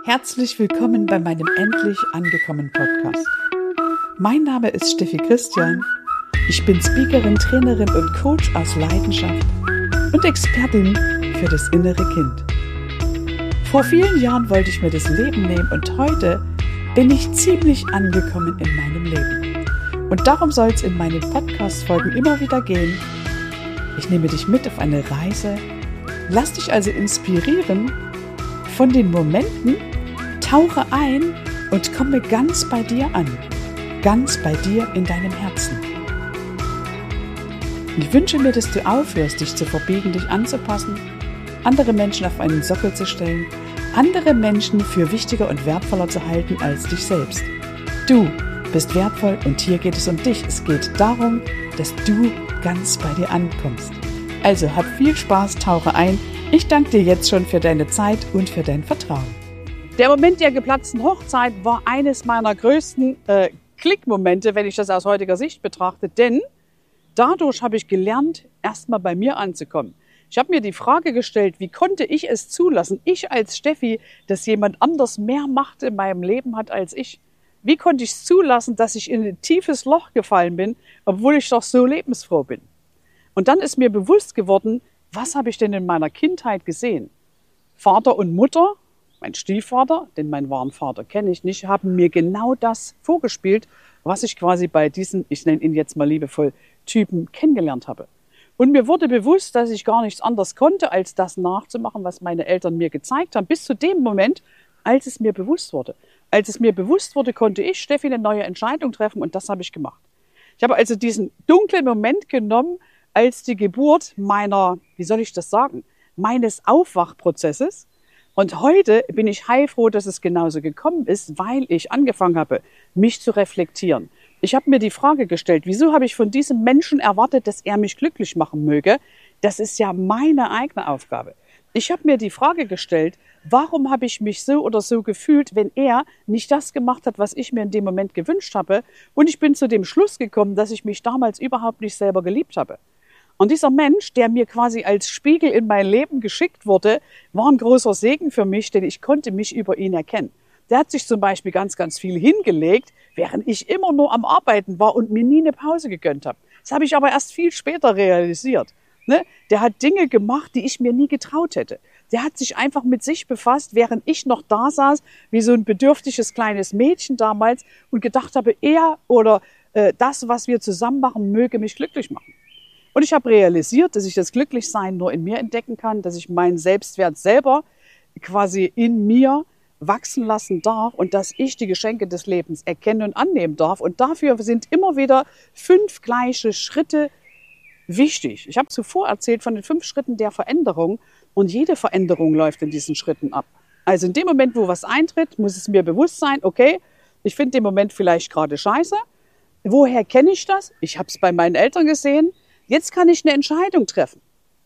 Herzlich willkommen bei meinem Endlich angekommen Podcast. Mein Name ist Steffi Christian. Ich bin Speakerin, Trainerin und Coach aus Leidenschaft und Expertin für das innere Kind. Vor vielen Jahren wollte ich mir das Leben nehmen und heute bin ich ziemlich angekommen in meinem Leben. Und darum soll es in meinen Podcast-Folgen immer wieder gehen. Ich nehme dich mit auf eine Reise, lass dich also inspirieren von den Momenten, tauche ein und komme ganz bei dir an, ganz bei dir in deinem Herzen. Ich wünsche mir, dass du aufhörst, dich zu verbiegen, dich anzupassen, andere Menschen auf einen Sockel zu stellen, andere Menschen für wichtiger und wertvoller zu halten als dich selbst. Du bist wertvoll und hier geht es um dich. Es geht darum, dass du ganz bei dir ankommst. Also hab viel Spaß, tauche ein. Ich danke dir jetzt schon für deine Zeit und für dein Vertrauen. Der Moment der geplatzten Hochzeit war eines meiner größten Klickmomente, wenn ich das aus heutiger Sicht betrachte, denn dadurch habe ich gelernt, erstmal bei mir anzukommen. Ich habe mir die Frage gestellt, wie konnte ich es zulassen, ich als Steffi, dass jemand anders mehr Macht in meinem Leben hat als ich? Wie konnte ich es zulassen, dass ich in ein tiefes Loch gefallen bin, obwohl ich doch so lebensfroh bin? Und dann ist mir bewusst geworden, was habe ich denn in meiner Kindheit gesehen? Vater und Mutter, mein Stiefvater, den meinen wahren Vater kenne ich nicht, haben mir genau das vorgespielt, was ich quasi bei diesen, ich nenne ihn jetzt mal liebevoll, Typen kennengelernt habe. Und mir wurde bewusst, dass ich gar nichts anderes konnte, als das nachzumachen, was meine Eltern mir gezeigt haben, bis zu dem Moment, als es mir bewusst wurde. Als es mir bewusst wurde, konnte ich, Steffi, eine neue Entscheidung treffen und das habe ich gemacht. Ich habe also diesen dunklen Moment genommen, als die Geburt meiner, wie soll ich das sagen, meines Aufwachprozesses. Und heute bin ich heilfroh, dass es genauso gekommen ist, weil ich angefangen habe, mich zu reflektieren. Ich habe mir die Frage gestellt, wieso habe ich von diesem Menschen erwartet, dass er mich glücklich machen möge? Das ist ja meine eigene Aufgabe. Ich habe mir die Frage gestellt, warum habe ich mich so oder so gefühlt, wenn er nicht das gemacht hat, was ich mir in dem Moment gewünscht habe? Und ich bin zu dem Schluss gekommen, dass ich mich damals überhaupt nicht selber geliebt habe. Und dieser Mensch, der mir quasi als Spiegel in mein Leben geschickt wurde, war ein großer Segen für mich, denn ich konnte mich über ihn erkennen. Der hat sich zum Beispiel ganz, ganz viel hingelegt, während ich immer nur am Arbeiten war und mir nie eine Pause gegönnt habe. Das habe ich aber erst viel später realisiert. Der hat Dinge gemacht, die ich mir nie getraut hätte. Der hat sich einfach mit sich befasst, während ich noch da saß, wie so ein bedürftiges kleines Mädchen damals und gedacht habe, er oder das, was wir zusammen machen, möge mich glücklich machen. Und ich habe realisiert, dass ich das Glücklichsein nur in mir entdecken kann, dass ich meinen Selbstwert selber quasi in mir wachsen lassen darf und dass ich die Geschenke des Lebens erkennen und annehmen darf. Und dafür sind immer wieder 5 gleiche Schritte wichtig. Ich habe zuvor erzählt von den 5 Schritten der Veränderung und jede Veränderung läuft in diesen Schritten ab. Also in dem Moment, wo was eintritt, muss es mir bewusst sein, okay, ich finde den Moment vielleicht gerade scheiße. Woher kenne ich das? Ich habe es bei meinen Eltern gesehen. Jetzt kann ich eine Entscheidung treffen.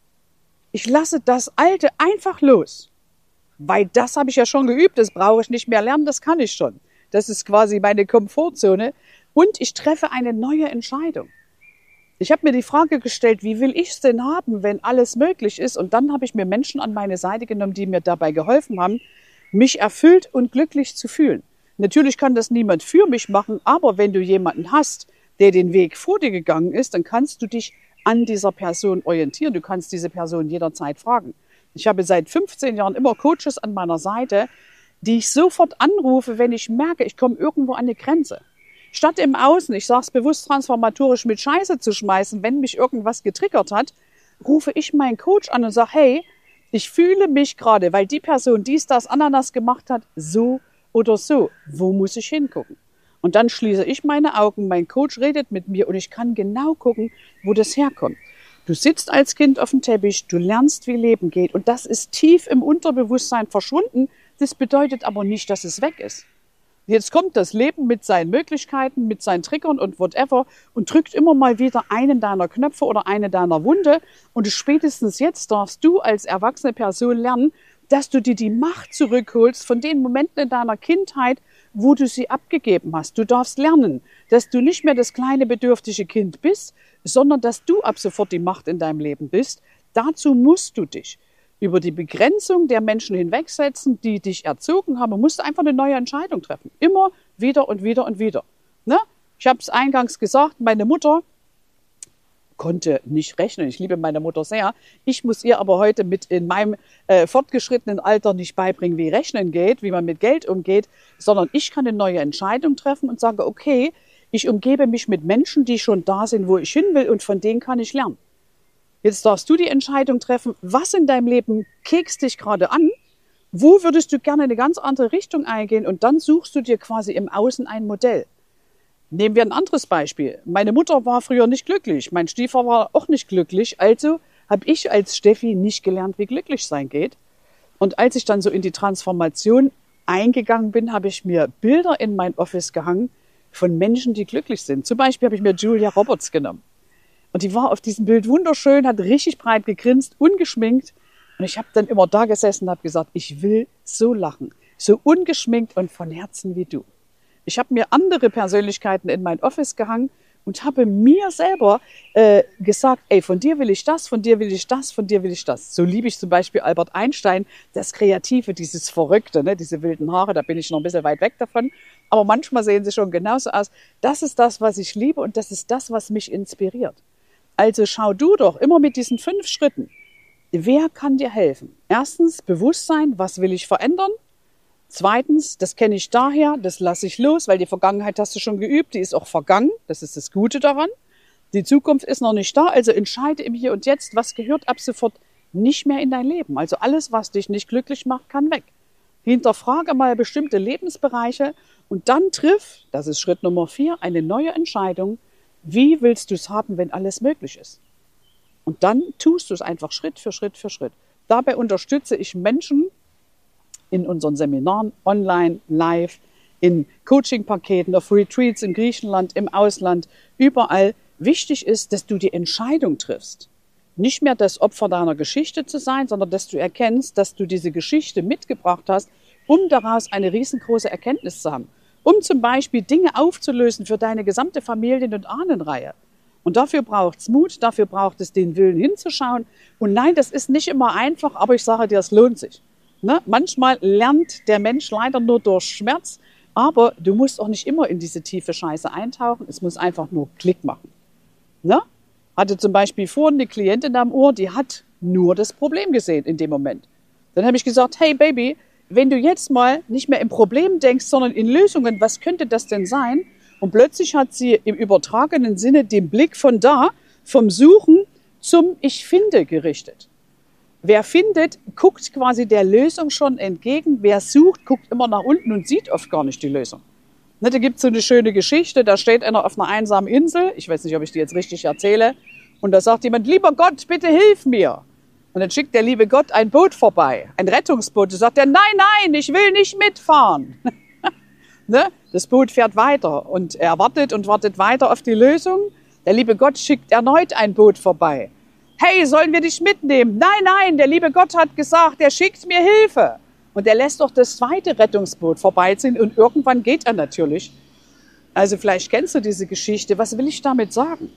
Ich lasse das Alte einfach los. Weil das habe ich ja schon geübt, das brauche ich nicht mehr lernen, das kann ich schon. Das ist quasi meine Komfortzone. Und ich treffe eine neue Entscheidung. Ich habe mir die Frage gestellt, wie will ich es denn haben, wenn alles möglich ist? Und dann habe ich mir Menschen an meine Seite genommen, die mir dabei geholfen haben, mich erfüllt und glücklich zu fühlen. Natürlich kann das niemand für mich machen, aber wenn du jemanden hast, der den Weg vor dir gegangen ist, dann kannst du dich an dieser Person orientieren. Du kannst diese Person jederzeit fragen. Ich habe seit 15 Jahren immer Coaches an meiner Seite, die ich sofort anrufe, wenn ich merke, ich komme irgendwo an eine Grenze. Statt im Außen, ich sage es bewusst transformatorisch, mit Scheiße zu schmeißen, wenn mich irgendwas getriggert hat, rufe ich meinen Coach an und sage, hey, ich fühle mich gerade, weil die Person dies, das, Ananas gemacht hat, so oder so. Wo muss ich hingucken? Und dann schließe ich meine Augen, mein Coach redet mit mir und ich kann genau gucken, wo das herkommt. Du sitzt als Kind auf dem Teppich, du lernst, wie Leben geht und das ist tief im Unterbewusstsein verschwunden. Das bedeutet aber nicht, dass es weg ist. Jetzt kommt das Leben mit seinen Möglichkeiten, mit seinen Triggern und whatever und drückt immer mal wieder einen deiner Knöpfe oder eine deiner Wunde. Und spätestens jetzt darfst du als erwachsene Person lernen, dass du dir die Macht zurückholst von den Momenten in deiner Kindheit, wo du sie abgegeben hast. Du darfst lernen, dass du nicht mehr das kleine bedürftige Kind bist, sondern dass du ab sofort die Macht in deinem Leben bist. Dazu musst du dich über die Begrenzung der Menschen hinwegsetzen, die dich erzogen haben. Du musst einfach eine neue Entscheidung treffen. Immer wieder und wieder und wieder. Ne? Ich habe es eingangs gesagt, meine Mutter konnte nicht rechnen. Ich liebe meine Mutter sehr. Ich muss ihr aber heute mit in meinem fortgeschrittenen Alter nicht beibringen, wie Rechnen geht, wie man mit Geld umgeht, sondern ich kann eine neue Entscheidung treffen und sage, okay, ich umgebe mich mit Menschen, die schon da sind, wo ich hin will, und von denen kann ich lernen. Jetzt darfst du die Entscheidung treffen, was in deinem Leben kekst dich gerade an, wo würdest du gerne eine ganz andere Richtung eingehen, und dann suchst du dir quasi im Außen ein Modell. Nehmen wir ein anderes Beispiel. Meine Mutter war früher nicht glücklich, mein Stiefvater war auch nicht glücklich, also habe ich als Steffi nicht gelernt, wie glücklich sein geht. Und als ich dann so in die Transformation eingegangen bin, habe ich mir Bilder in mein Office gehangen von Menschen, die glücklich sind. Zum Beispiel habe ich mir Julia Roberts genommen. Und die war auf diesem Bild wunderschön, hat richtig breit gegrinst, ungeschminkt. Und ich habe dann immer da gesessen und habe gesagt, ich will so lachen, so ungeschminkt und von Herzen wie du. Ich habe mir andere Persönlichkeiten in mein Office gehangen und habe mir selber gesagt, ey, von dir will ich das, von dir will ich das, von dir will ich das. So liebe ich zum Beispiel Albert Einstein, das Kreative, dieses Verrückte, ne, diese wilden Haare, da bin ich noch ein bisschen weit weg davon. Aber manchmal sehen sie schon genauso aus. Das ist das, was ich liebe, und das ist das, was mich inspiriert. Also schau du doch immer mit diesen 5 Schritten. Wer kann dir helfen? Erstens, Bewusstsein, was will ich verändern? Zweitens, das kenne ich daher, das lasse ich los, weil die Vergangenheit hast du schon geübt, die ist auch vergangen, das ist das Gute daran. Die Zukunft ist noch nicht da, also entscheide im Hier und Jetzt, was gehört ab sofort nicht mehr in dein Leben. Also alles, was dich nicht glücklich macht, kann weg. Hinterfrage mal bestimmte Lebensbereiche und dann triff, das ist Schritt Nummer 4, eine neue Entscheidung. Wie willst du es haben, wenn alles möglich ist? Und dann tust du es einfach Schritt für Schritt für Schritt. Dabei unterstütze ich Menschen in unseren Seminaren, online, live, in Coaching-Paketen, auf Retreats in Griechenland, im Ausland, überall. Wichtig ist, dass du die Entscheidung triffst. Nicht mehr das Opfer deiner Geschichte zu sein, sondern dass du erkennst, dass du diese Geschichte mitgebracht hast, um daraus eine riesengroße Erkenntnis zu haben. Um zum Beispiel Dinge aufzulösen für deine gesamte Familien- und Ahnenreihe. Und dafür braucht es Mut, dafür braucht es den Willen hinzuschauen. Und nein, das ist nicht immer einfach, aber ich sage dir, es lohnt sich. Ne? Manchmal lernt der Mensch leider nur durch Schmerz, aber du musst auch nicht immer in diese tiefe Scheiße eintauchen. Es muss einfach nur Klick machen. Ne? Hatte zum Beispiel vorhin eine Klientin am Ohr, die hat nur das Problem gesehen in dem Moment. Dann habe ich gesagt, hey Baby, wenn du jetzt mal nicht mehr im Problem denkst, sondern in Lösungen, was könnte das denn sein? Und plötzlich hat sie im übertragenen Sinne den Blick von da, vom Suchen zum Ich finde gerichtet. Wer findet, guckt quasi der Lösung schon entgegen. Wer sucht, guckt immer nach unten und sieht oft gar nicht die Lösung. Ne, da gibt es so eine schöne Geschichte, da steht einer auf einer einsamen Insel, ich weiß nicht, ob ich die jetzt richtig erzähle, und da sagt jemand, lieber Gott, bitte hilf mir. Und dann schickt der liebe Gott ein Boot vorbei, ein Rettungsboot. Da sagt er, nein, ich will nicht mitfahren. Ne? Das Boot fährt weiter und er wartet und wartet weiter auf die Lösung. Der liebe Gott schickt erneut ein Boot vorbei. Hey, sollen wir dich mitnehmen? Nein, der liebe Gott hat gesagt, er schickt mir Hilfe. Und er lässt doch das zweite Rettungsboot vorbeiziehen und irgendwann geht er natürlich. Also vielleicht kennst du diese Geschichte. Was will ich damit sagen?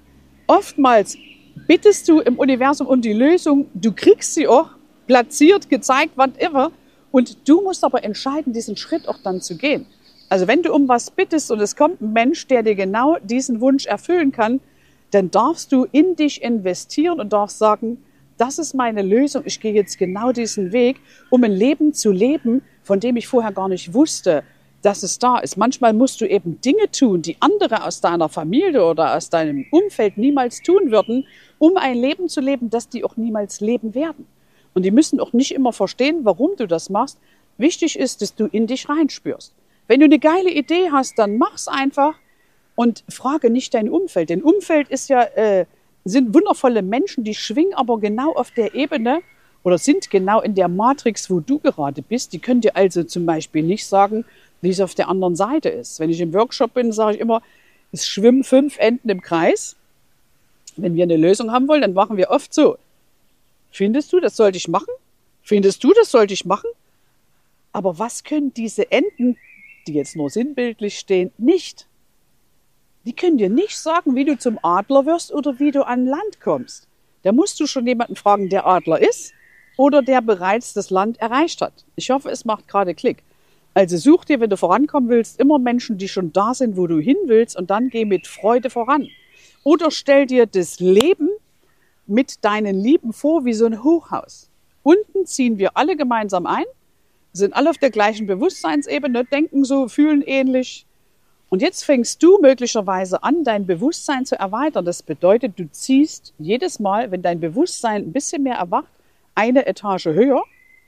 Oftmals bittest du im Universum um die Lösung, du kriegst sie auch platziert, gezeigt, whatever. Und du musst aber entscheiden, diesen Schritt auch dann zu gehen. Also wenn du um was bittest und es kommt ein Mensch, der dir genau diesen Wunsch erfüllen kann, dann darfst du in dich investieren und darfst sagen, das ist meine Lösung, ich gehe jetzt genau diesen Weg, um ein Leben zu leben, von dem ich vorher gar nicht wusste, dass es da ist. Manchmal musst du eben Dinge tun, die andere aus deiner Familie oder aus deinem Umfeld niemals tun würden, um ein Leben zu leben, das die auch niemals leben werden. Und die müssen auch nicht immer verstehen, warum du das machst. Wichtig ist, dass du in dich reinspürst. Wenn du eine geile Idee hast, dann mach's einfach. Und frage nicht dein Umfeld. Denn Umfeld ist ja, sind wundervolle Menschen, die schwingen aber genau auf der Ebene oder sind genau in der Matrix, wo du gerade bist. Die können dir also zum Beispiel nicht sagen, wie es auf der anderen Seite ist. Wenn ich im Workshop bin, sage ich immer, es schwimmen 5 Enten im Kreis. Wenn wir eine Lösung haben wollen, dann machen wir oft so. Findest du, das sollte ich machen? Findest du, das sollte ich machen? Aber was können diese Enten, die jetzt nur sinnbildlich stehen, nicht? Die können dir nicht sagen, wie du zum Adler wirst oder wie du an Land kommst. Da musst du schon jemanden fragen, der Adler ist oder der bereits das Land erreicht hat. Ich hoffe, es macht gerade Klick. Also such dir, wenn du vorankommen willst, immer Menschen, die schon da sind, wo du hin willst, und dann geh mit Freude voran. Oder stell dir das Leben mit deinen Lieben vor wie so ein Hochhaus. Unten ziehen wir alle gemeinsam ein, sind alle auf der gleichen Bewusstseinsebene, denken so, fühlen ähnlich. Und jetzt fängst du möglicherweise an, dein Bewusstsein zu erweitern. Das bedeutet, du ziehst jedes Mal, wenn dein Bewusstsein ein bisschen mehr erwacht, eine Etage höher.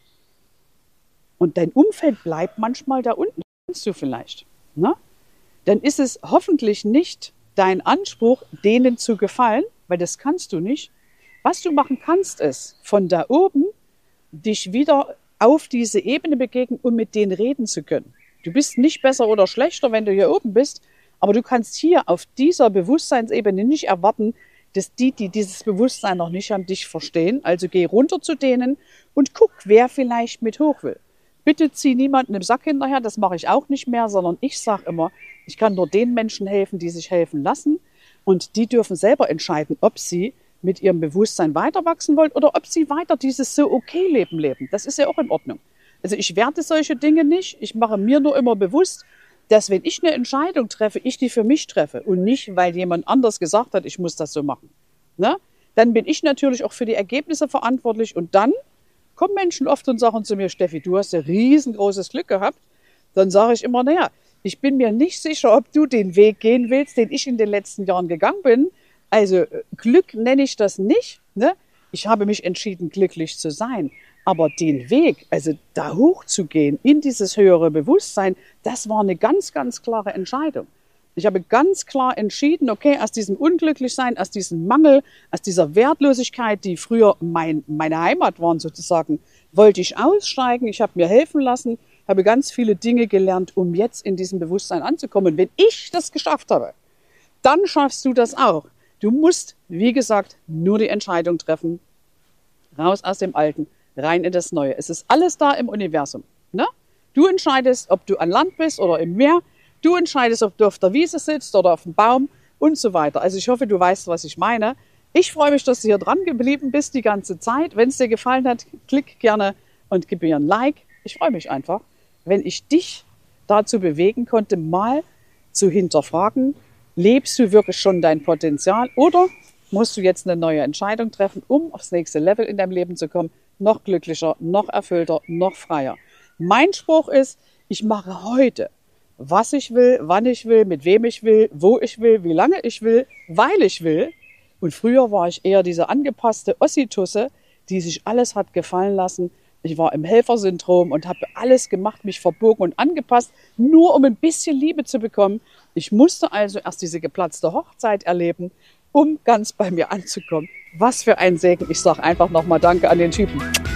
Und dein Umfeld bleibt manchmal da unten, das kennst du vielleicht. Ne? Dann ist es hoffentlich nicht dein Anspruch, denen zu gefallen, weil das kannst du nicht. Was du machen kannst, ist, von da oben dich wieder auf diese Ebene begegnen, um mit denen reden zu können. Du bist nicht besser oder schlechter, wenn du hier oben bist, aber du kannst hier auf dieser Bewusstseinsebene nicht erwarten, dass die dieses Bewusstsein noch nicht haben, dich verstehen. Also geh runter zu denen und guck, wer vielleicht mit hoch will. Bitte zieh niemanden im Sack hinterher, das mache ich auch nicht mehr, sondern ich sage immer, ich kann nur den Menschen helfen, die sich helfen lassen, und die dürfen selber entscheiden, ob sie mit ihrem Bewusstsein weiter wachsen wollen oder ob sie weiter dieses so okay leben. Das ist ja auch in Ordnung. Also ich werte solche Dinge nicht. Ich mache mir nur immer bewusst, dass wenn ich eine Entscheidung treffe, ich die für mich treffe und nicht, weil jemand anders gesagt hat, ich muss das so machen. Ne? Dann bin ich natürlich auch für die Ergebnisse verantwortlich, und dann kommen Menschen oft und sagen zu mir, Steffi, du hast ja riesengroßes Glück gehabt. Dann sage ich immer, naja, ich bin mir nicht sicher, ob du den Weg gehen willst, den ich in den letzten Jahren gegangen bin. Also Glück nenne ich das nicht. Ne? Ich habe mich entschieden, glücklich zu sein. Aber den Weg, also da hochzugehen in dieses höhere Bewusstsein, das war eine ganz, ganz klare Entscheidung. Ich habe ganz klar entschieden, okay, aus diesem Unglücklichsein, aus diesem Mangel, aus dieser Wertlosigkeit, die früher meine Heimat waren sozusagen, wollte ich aussteigen. Ich habe mir helfen lassen, habe ganz viele Dinge gelernt, um jetzt in diesem Bewusstsein anzukommen. Und wenn ich das geschafft habe, dann schaffst du das auch. Du musst, wie gesagt, nur die Entscheidung treffen, raus aus dem Alten, rein in das Neue. Es ist alles da im Universum. Ne? Du entscheidest, ob du an Land bist oder im Meer. Du entscheidest, ob du auf der Wiese sitzt oder auf dem Baum und so weiter. Also ich hoffe, du weißt, was ich meine. Ich freue mich, dass du hier dran geblieben bist die ganze Zeit. Wenn es dir gefallen hat, klick gerne und gib mir ein Like. Ich freue mich einfach, wenn ich dich dazu bewegen konnte, mal zu hinterfragen, lebst du wirklich schon dein Potenzial oder musst du jetzt eine neue Entscheidung treffen, um aufs nächste Level in deinem Leben zu kommen, noch glücklicher, noch erfüllter, noch freier. Mein Spruch ist, ich mache heute, was ich will, wann ich will, mit wem ich will, wo ich will, wie lange ich will, weil ich will. Und früher war ich eher diese angepasste Ossitusse, die sich alles hat gefallen lassen. Ich war im Helfersyndrom und habe alles gemacht, mich verbogen und angepasst, nur um ein bisschen Liebe zu bekommen. Ich musste also erst diese geplatzte Hochzeit erleben, um ganz bei mir anzukommen. Was für ein Segen. Ich sage einfach nochmal Danke an den Typen.